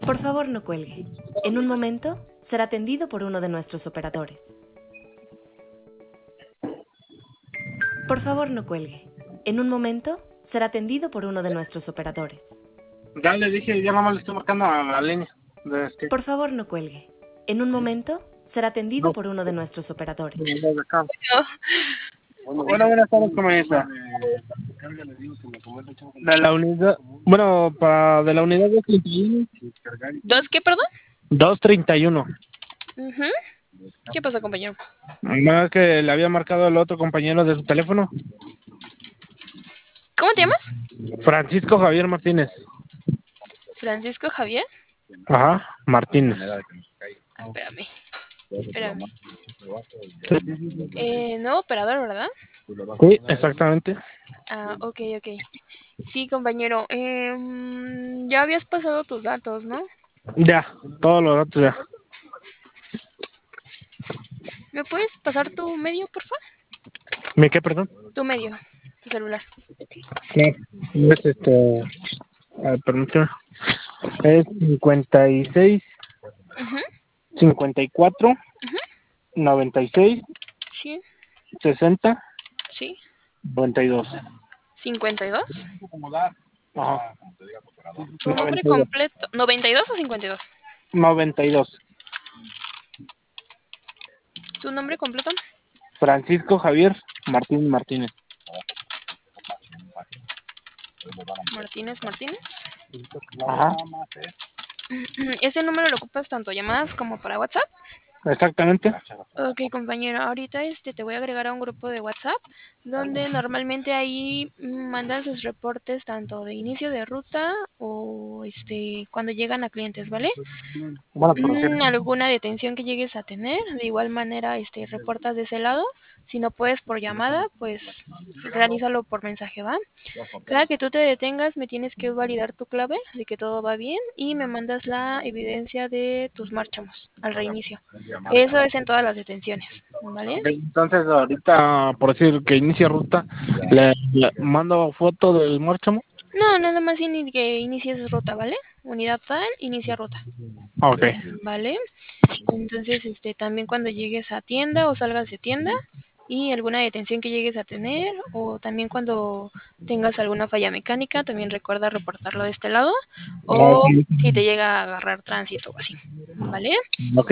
Por favor, no cuelgue. En un momento será atendido por uno de nuestros operadores. Por favor, no cuelgue. En un momento será atendido por uno de nuestros operadores. Ya le dije, ya nomás le estoy marcando a la línea. Por favor, no cuelgue. En un momento será atendido por uno de nuestros operadores. De acá. Bueno, buenas tardes, comunista. De la unidad, bueno, de la unidad 231. ¿Dos qué, perdón? 231. Ujú. ¿Qué pasa, compañero? Más que le había marcado el otro compañero de su teléfono. ¿Cómo te llamas? Francisco Javier Martínez. Francisco Javier. Ajá, Martínez. Espérame. Nuevo operador, ¿verdad? Sí, exactamente. Ah, ok. Sí, compañero. Ya habías pasado tus datos, ¿no? Ya, todos los datos ya. ¿Me puedes pasar tu medio, por favor? ¿Mi qué, perdón? Tu medio, tu celular. No, es permíteme. Es 56, Ujú, 54, ujú. 96, Sí, 60, sí. 92. 52. Ajá. Tu nombre 92. completo. ¿92 o 52? 92. ¿Tu nombre completo? Francisco Javier Martínez. Martínez. Ajá, ¿Ese número lo ocupas tanto llamadas como para WhatsApp? exactamente. Ok, compañero, ahorita te voy a agregar a un grupo de WhatsApp donde normalmente ahí mandan sus reportes tanto de inicio de ruta o cuando llegan a clientes, ¿vale? Bueno, por decir. Alguna detención que llegues a tener, de igual manera reportas de ese lado. Si no puedes por llamada, pues realízalo por mensaje, ¿va? Cada que tú te detengas, me tienes que validar tu clave de que todo va bien y me mandas la evidencia de tus márchamos al reinicio. Eso es en todas las detenciones, ¿vale? Ok, entonces, ahorita, por decir que inicia ruta, le mando foto del márchamo. No, nada más que inicies ruta, ¿vale? Unidad tal, inicia ruta, Ok. ¿vale? Entonces, también cuando llegues a tienda o salgas de tienda y alguna detención que llegues a tener o también cuando tengas alguna falla mecánica, también recuerda reportarlo de este lado o si te llega a agarrar tránsito o así, ¿vale? Ok.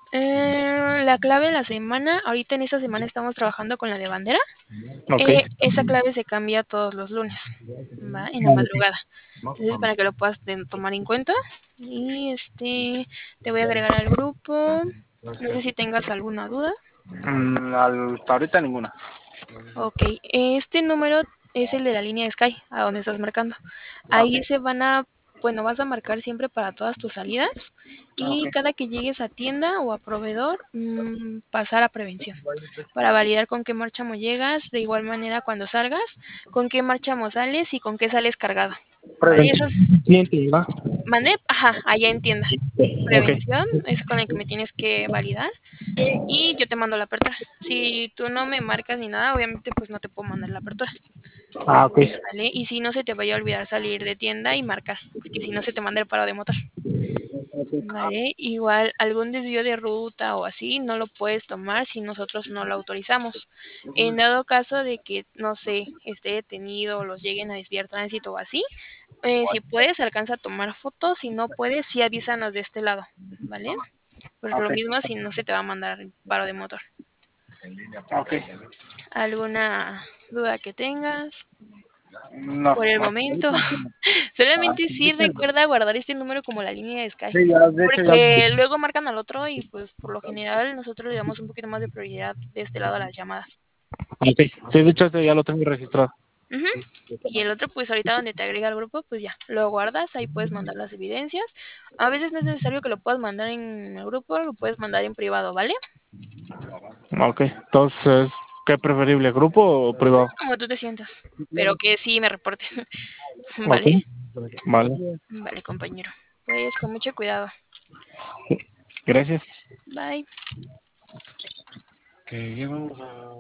La clave de la semana, ahorita en esta semana estamos trabajando con la de bandera. Ok. Esa clave se cambia todos los lunes, ¿va? En la madrugada. Entonces, para que lo puedas tomar en cuenta. Y te voy a agregar al grupo. No sé si tengas alguna duda. Hasta ahorita ninguna. Ok, este número es el de la línea de Sky, a donde estás marcando. Ahí vas a marcar siempre para todas tus salidas y cada que llegues a tienda o a proveedor, pasar a prevención para validar con qué marchamo llegas, de igual manera cuando salgas, con qué marchamo sales y con qué sales cargado. ¿Vale? Eso es, Cliente, ¿verdad? mandé, ajá, allá en tienda. Ok. Prevención es con el que me tienes que validar y yo te mando la apertura. Si tú no me marcas ni nada, obviamente pues no te puedo mandar la apertura, Ah, ok. ¿vale? Y si no se te vaya a olvidar salir de tienda y marcar, porque si no se te manda el paro de motor, ¿vale? Igual algún desvío de ruta o así no lo puedes tomar si nosotros no lo autorizamos. En dado caso de que, no sé, esté detenido o los lleguen a desviar tránsito o así, si puedes alcanza a tomar fotos, si no puedes, sí avísanos de este lado, ¿vale? Pues lo Ok. mismo si no se te va a mandar el paro de motor. Ok. ¿Alguna duda que tengas? No. Por el momento, solamente sí recuerda guardar este número como la línea de Sky, Sí, ya, de hecho, ya. porque luego marcan al otro y pues por lo general nosotros le damos un poquito más de prioridad de este lado a las llamadas. Ok. Sí, de hecho, ya lo tengo registrado. Ujú. Y el otro, pues ahorita donde te agrega el grupo, pues ya, lo guardas, ahí puedes mandar las evidencias. A veces no es necesario que lo puedas mandar en el grupo, lo puedes mandar en privado, ¿vale? Ok. Entonces, ¿qué preferible, grupo o privado? Como tú te sientas, pero que sí me reportes, Ok. ¿vale? Vale. Vale, compañero. Pues con mucho cuidado. Gracias. Bye. Que llevamos a